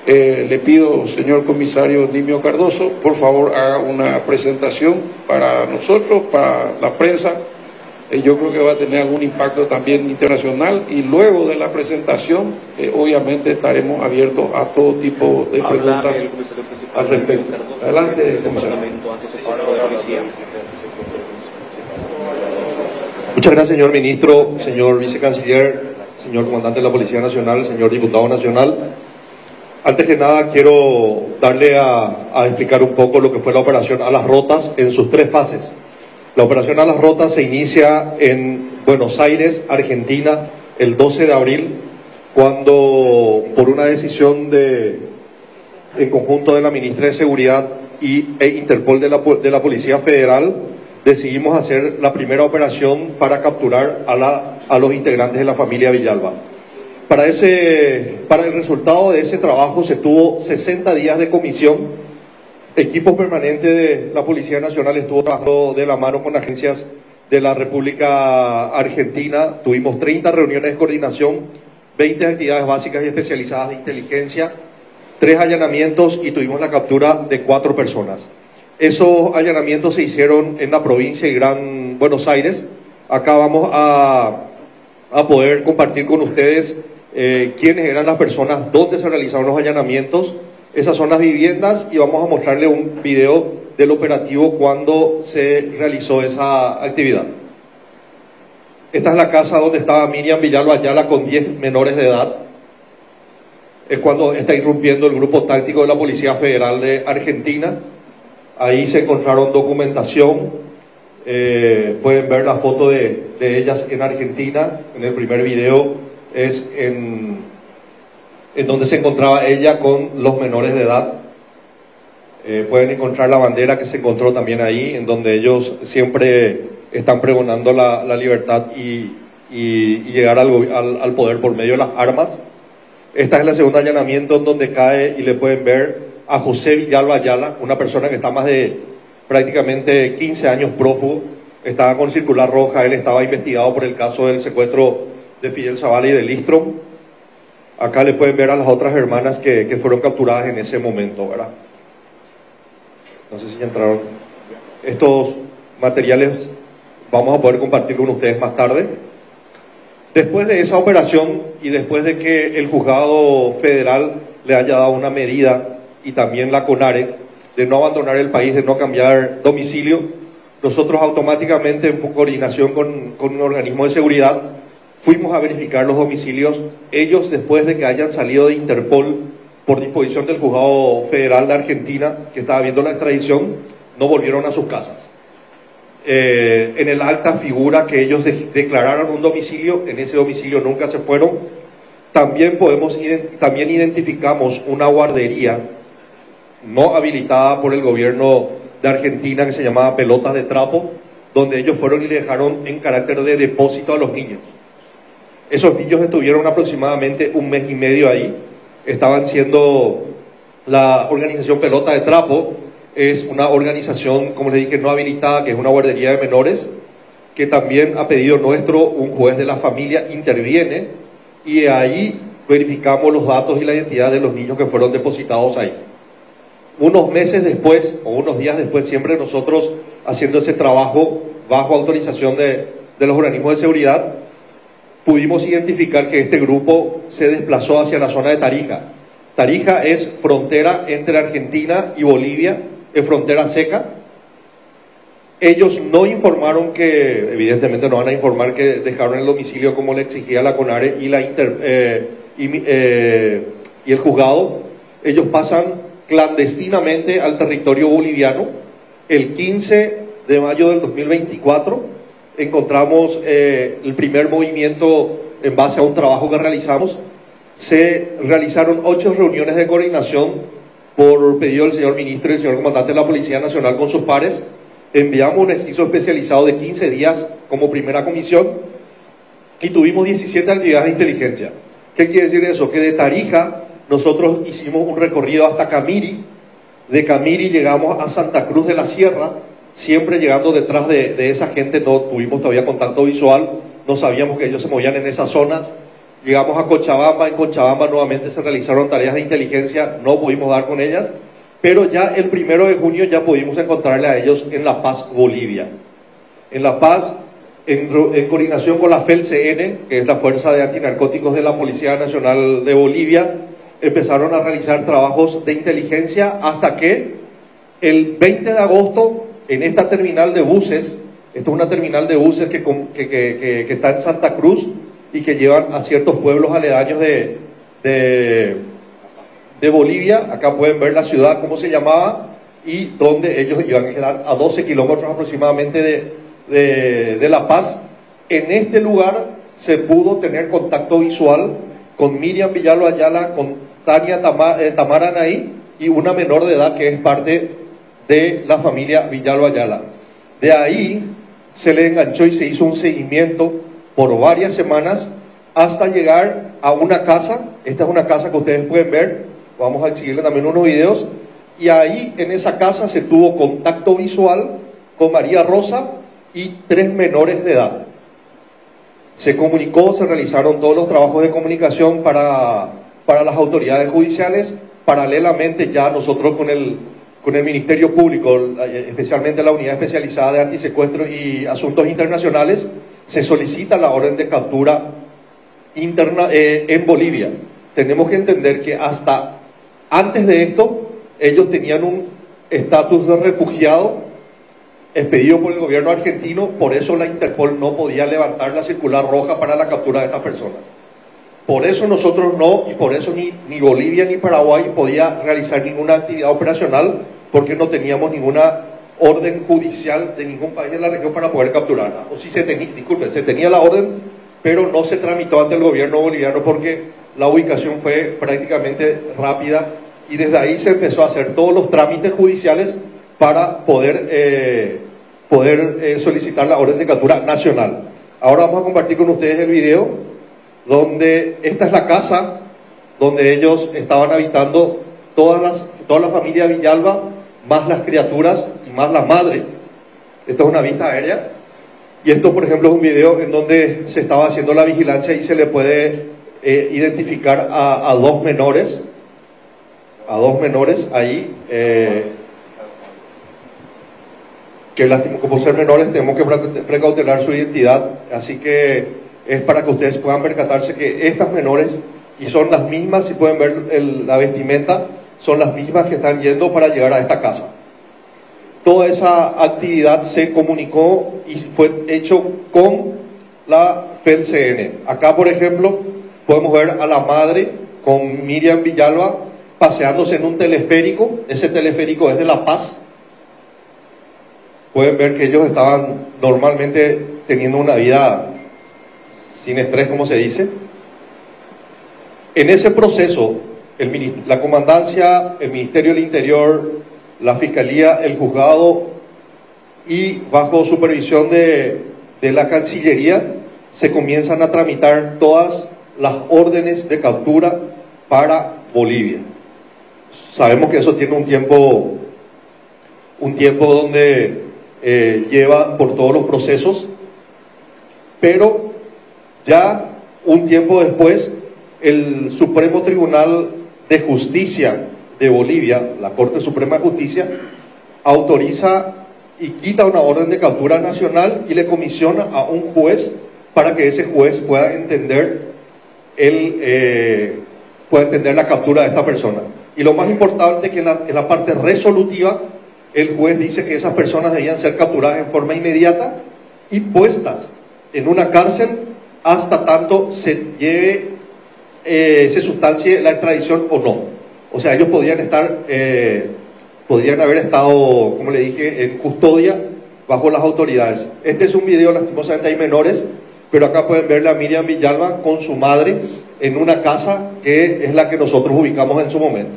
Le pido, señor comisario Nimio Cardoso, por favor haga una presentación para nosotros, para la prensa. Yo creo que va a tener algún impacto también internacional, y luego de la presentación obviamente estaremos abiertos a todo tipo de preguntas al respecto. Adelante, comisario. Muchas gracias, señor ministro, señor vicecanciller, señor comandante de la Policía Nacional, señor diputado nacional. Antes que nada quiero darle a explicar un poco lo que fue la operación Alas Rotas en sus 3 fases. La operación Alas Rotas se inicia en Buenos Aires, Argentina, el 12 de abril, cuando por una decisión en conjunto de la ministra de Seguridad e Interpol de la Policía Federal, decidimos hacer la primera operación para capturar a los integrantes de la familia Villalba. Para el resultado de ese trabajo se tuvo 60 días de comisión. Equipo permanente de la Policía Nacional estuvo trabajando de la mano con agencias de la República Argentina. Tuvimos 30 reuniones de coordinación, 20 actividades básicas y especializadas de inteligencia, 3 allanamientos y tuvimos la captura de 4 personas. Esos allanamientos se hicieron en la provincia de Gran Buenos Aires. Acá vamos a poder compartir con ustedes quiénes eran las personas, dónde se realizaron los allanamientos. Esas son las viviendas y vamos a mostrarle un video del operativo cuando se realizó esa actividad. Esta es la casa donde estaba Miriam Villalba Ayala con 10 menores de edad. Es cuando está irrumpiendo el grupo táctico de la Policía Federal de Argentina. Ahí se encontraron documentación. Pueden ver la foto de ellas en Argentina. En el primer video es en donde se encontraba ella con los menores de edad. Pueden encontrar la bandera que se encontró también ahí, en donde ellos siempre están pregonando la libertad y llegar al poder por medio de las armas. Esta es la segunda allanamiento en donde cae y le pueden ver a José Villalba Ayala, una persona que está más de prácticamente 15 años prófugo. Estaba con circular roja, él estaba investigado por el caso del secuestro de Fidel Zavala y de Listrom. Acá le pueden ver a las otras hermanas que fueron capturadas en ese momento, ¿verdad? No sé si ya entraron. Estos materiales vamos a poder compartir con ustedes más tarde. Después de esa operación y después de que el juzgado federal le haya dado una medida, y también la CONARE, de no abandonar el país, de no cambiar domicilio, nosotros automáticamente, en coordinación con un organismo de seguridad, fuimos a verificar los domicilios. Ellos, después de que hayan salido de Interpol por disposición del juzgado federal de Argentina, que estaba viendo la extradición, no volvieron a sus casas. En el acta figura que ellos declararon un domicilio, en ese domicilio nunca se fueron. También identificamos una guardería no habilitada por el gobierno de Argentina que se llamaba Pelotas de Trapo, donde ellos fueron y le dejaron en carácter de depósito a los niños. Esos niños estuvieron aproximadamente 1 mes y medio ahí. Estaban siendo, la organización Pelota de Trapo es una organización, como les dije, no habilitada, que es una guardería de menores, que también a pedido nuestro, un juez de la familia interviene y ahí verificamos los datos y la identidad de los niños que fueron depositados ahí. Unos meses después, o unos días después, siempre nosotros haciendo ese trabajo bajo autorización de los organismos de seguridad, pudimos identificar que este grupo se desplazó hacia la zona de Tarija. Tarija es frontera entre Argentina y Bolivia, es frontera seca. Ellos no informaron que, evidentemente no van a informar que dejaron el domicilio como le exigía la CONARE y el juzgado. Ellos pasan clandestinamente al territorio boliviano. El 15 de mayo del 2024 encontramos el primer movimiento en base a un trabajo que realizamos. Se realizaron 8 reuniones de coordinación por pedido del señor ministro y el señor comandante de la Policía Nacional con sus pares. Enviamos un equipo especializado de 15 días como primera comisión y tuvimos 17 actividades de inteligencia. ¿Qué quiere decir eso? Que de Tarija nosotros hicimos un recorrido hasta Camiri. De Camiri llegamos a Santa Cruz de la Sierra, siempre llegando detrás de esa gente. No tuvimos todavía contacto visual, no sabíamos que ellos se movían en esa zona. Llegamos a Cochabamba, en Cochabamba nuevamente se realizaron tareas de inteligencia, no pudimos dar con ellas, pero ya el 1 de junio ya pudimos encontrarle a ellos en La Paz, Bolivia. En La Paz, en coordinación con la FELCN, que es la Fuerza de Antinarcóticos de la Policía Nacional de Bolivia, empezaron a realizar trabajos de inteligencia hasta que el 20 de agosto, en esta terminal de buses, esta es una terminal de buses que está en Santa Cruz y que llevan a ciertos pueblos aledaños de Bolivia. Acá pueden ver la ciudad, cómo se llamaba, y donde ellos iban a quedar a 12 kilómetros aproximadamente de La Paz. En este lugar se pudo tener contacto visual con Miriam Villalba Ayala, con Tania Tamara Anaí y una menor de edad que es parte de la familia Villalba Ayala. De ahí se le enganchó y se hizo un seguimiento por varias semanas hasta llegar a una casa. Esta es una casa que ustedes pueden ver, vamos a exhibirle también unos videos, y ahí en esa casa se tuvo contacto visual con María Rosa y 3 menores de edad. Se comunicó, se realizaron todos los trabajos de comunicación para las autoridades judiciales. Paralelamente ya nosotros con el Ministerio Público, especialmente la Unidad Especializada de Antisecuestro y Asuntos Internacionales, se solicita la orden de captura interna en Bolivia. Tenemos que entender que hasta antes de esto ellos tenían un estatus de refugiado expedido por el gobierno argentino, por eso la Interpol no podía levantar la circular roja para la captura de estas personas. Por eso nosotros no, y por eso ni Bolivia ni Paraguay podía realizar ninguna actividad operacional, porque no teníamos ninguna orden judicial de ningún país de la región para poder capturarla. O si se tenía la orden, pero no se tramitó ante el gobierno boliviano porque la ubicación fue prácticamente rápida, y desde ahí se empezó a hacer todos los trámites judiciales para poder solicitar la orden de captura nacional. Ahora vamos a compartir con ustedes el video donde esta es la casa donde ellos estaban habitando, toda la familia Villalba, más las criaturas y más la madre. Esto es una vista aérea, y esto, por ejemplo, es un video en donde se estaba haciendo la vigilancia y se le puede identificar a 2 menores, ahí, que como ser menores tenemos que precautelar su identidad, así que es para que ustedes puedan percatarse que estas menores, y son las mismas, si pueden ver la vestimenta, son las mismas que están yendo para llegar a esta casa. Toda esa actividad se comunicó y fue hecho con la FELCN. Acá, por ejemplo, podemos ver a la madre con Miriam Villalba paseándose en un teleférico. Ese teleférico es de La Paz. Pueden ver que ellos estaban normalmente teniendo una vida sin estrés, como se dice. En ese proceso, la comandancia, el Ministerio del Interior, la Fiscalía, el juzgado, y bajo supervisión de la Cancillería, se comienzan a tramitar todas las órdenes de captura para Bolivia. Sabemos que eso tiene un tiempo donde lleva por todos los procesos, pero ya un tiempo después el Supremo Tribunal de Justicia de Bolivia, la Corte Suprema de Justicia, autoriza y quita una orden de captura nacional y le comisiona a un juez para que ese juez pueda entender la captura de esta persona. Y lo más importante es que en la parte resolutiva el juez dice que esas personas debían ser capturadas en forma inmediata y puestas en una cárcel hasta tanto se sustancie la extradición o no. O sea, ellos podrían haber estado, como le dije, en custodia bajo las autoridades. Este es un video, lastimosamente hay menores, pero acá pueden verle a Miriam Villalba con su madre en una casa que es la que nosotros ubicamos en su momento.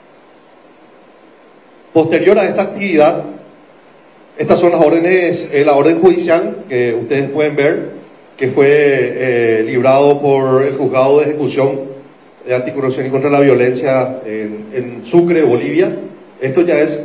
Posterior a esta actividad, estas son las órdenes, la orden judicial que ustedes pueden ver, que fue librado por el Juzgado de Ejecución de Anticorrupción y contra la Violencia en Sucre, Bolivia. Esto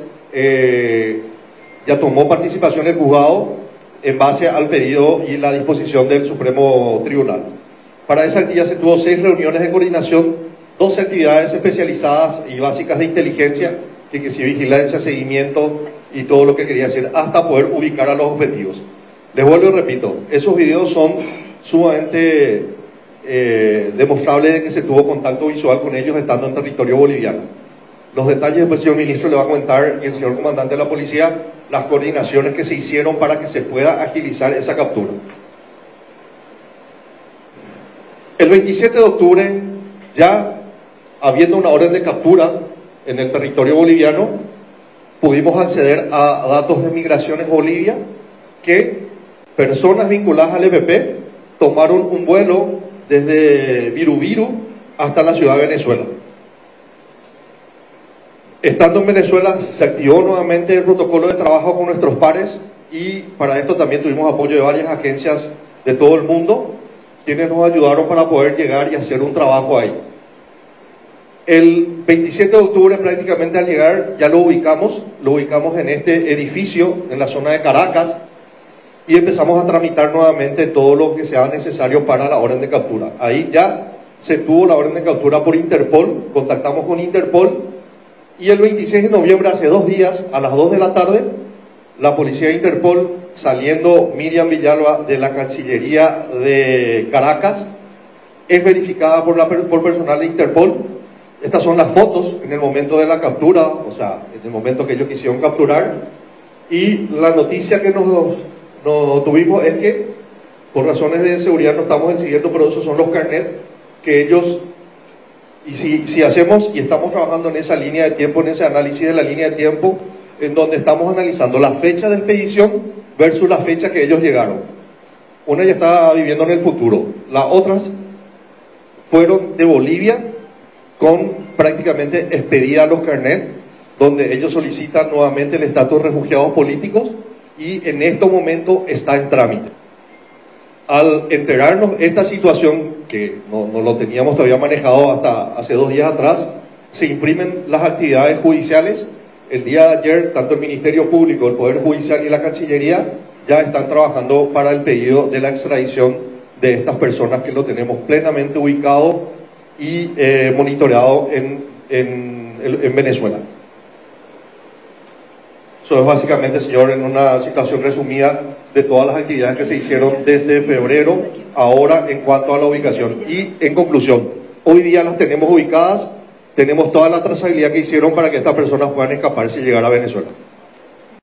ya tomó participación el juzgado en base al pedido y la disposición del Supremo Tribunal. Para esa actividad se tuvo 6 reuniones de coordinación, 12 actividades especializadas y básicas de inteligencia, que sí, vigilancia, seguimiento y todo lo que quería decir, hasta poder ubicar a los objetivos. Les vuelvo y repito, esos videos son sumamente demostrables de que se tuvo contacto visual con ellos estando en territorio boliviano. Los detalles después el señor ministro le va a comentar, y el señor comandante de la policía, las coordinaciones que se hicieron para que se pueda agilizar esa captura. El 27 de octubre, ya habiendo una orden de captura en el territorio boliviano, pudimos acceder a datos de Migraciones Bolivia que personas vinculadas al EPP tomaron un vuelo desde Virubiru hasta la ciudad de Venezuela. Estando en Venezuela se activó nuevamente el protocolo de trabajo con nuestros pares y para esto también tuvimos apoyo de varias agencias de todo el mundo quienes nos ayudaron para poder llegar y hacer un trabajo ahí. El 27 de octubre prácticamente al llegar ya lo ubicamos en este edificio en la zona de Caracas y empezamos a tramitar nuevamente todo lo que sea necesario para la orden de captura. Ahí ya se tuvo la orden de captura por Interpol, contactamos con Interpol y el 26 de noviembre, hace 2 días, a las 2 de la tarde, la policía de Interpol, saliendo Miriam Villalba de la Cancillería de Caracas, es verificada por personal de Interpol. Estas son las fotos en el momento de la captura, o sea, en el momento que ellos quisieron capturar. Y la noticia que nos tuvimos es que, por razones de seguridad, no estamos exigiendo, pero esos son los carnets que ellos, y si hacemos y estamos trabajando en esa línea de tiempo, en ese análisis de la línea de tiempo, en donde estamos analizando la fecha de expedición versus la fecha que ellos llegaron. Una ya estaba viviendo en el futuro, las otras fueron de Bolivia, con prácticamente expedida los carnets, donde ellos solicitan nuevamente el estatus de refugiados políticos y en este momento está en trámite. Al enterarnos esta situación, que no lo teníamos todavía manejado hasta hace 2 días atrás, se imprimen las actividades judiciales. El día de ayer, tanto el Ministerio Público, el Poder Judicial y la Cancillería ya están trabajando para el pedido de la extradición de estas personas que lo tenemos plenamente ubicado y monitoreado en Venezuela. Eso es básicamente, señor, en una situación resumida de todas las actividades que se hicieron desde febrero, ahora en cuanto a la ubicación. Y en conclusión, hoy día las tenemos ubicadas, tenemos toda la trazabilidad que hicieron para que estas personas puedan escaparse y llegar a Venezuela.